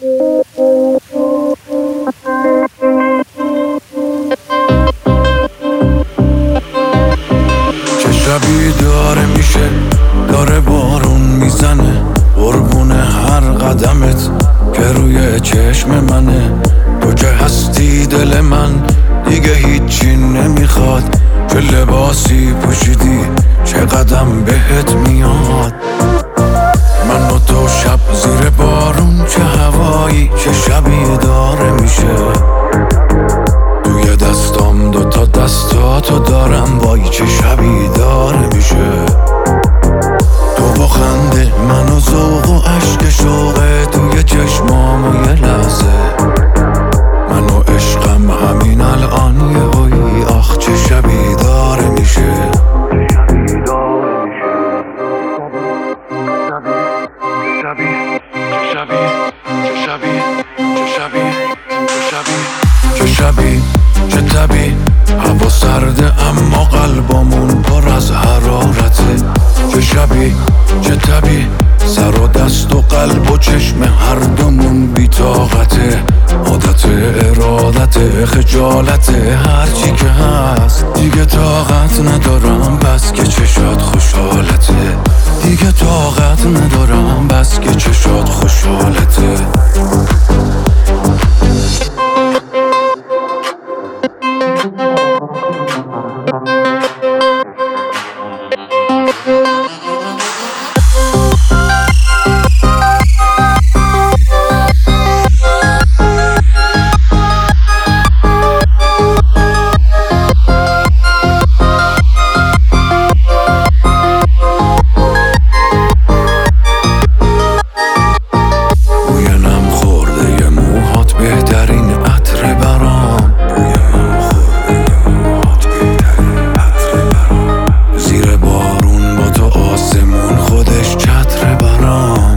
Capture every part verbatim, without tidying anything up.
چه شبی داره میشه، داره بارون میزنه قربون هر قدمت که روی چشم منه. تو که هستی دل من دیگه هیچی نمیخواد، چه لباسی پوشیدی چه قدم بهت میاد. من و تو شب زیر بارون، چه هوایی چه شبی داره میشه. توی دستام دوتا دستاتو دارم، وای چه شبی داره میشه. تو با خنده من و ذوق و عشق شوقه توی چشمام و یه لحظه. من و عشقم همین الان یه هوی، آخ چه شبی داره میشه. شبی شبی چه شبی چه شبی چه شبی چه شبی چه تبی. هوا سرده اما قلبمون پر از حرارته. چه شبی چه تبی، سر و دست و قلب و چشم هر دومون بی طاقته. عادت ارادت خجالت هرچی که هست، دیگه طاقت ندارم بس که چشات خوشحالته. دیگه طاقت ندارم بس که چشات خوشحالته. بهترین عطر برام، زیر بارون با تو آسمون خودش چتر برام.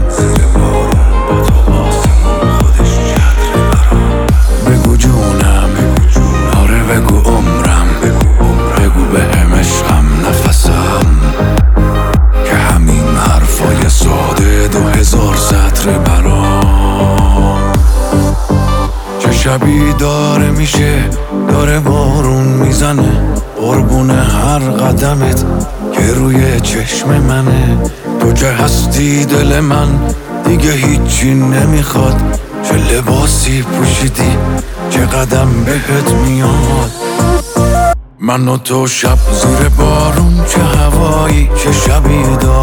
بگو جونم، آره بگو عمرم، بگو بهم عشقم نفسم، که همین حرفای ساده دو هزار سطر برام. چه شبی داره میشه، داره بارون میزنه قربون هر قدمت که روی چشم منه. تو که هستی دل من دیگه هیچی نمیخواد، چه لباسی پوشیدی چه قدم بهت میاد. من و تو شب زیر بارون، چه هوایی چه شبی داره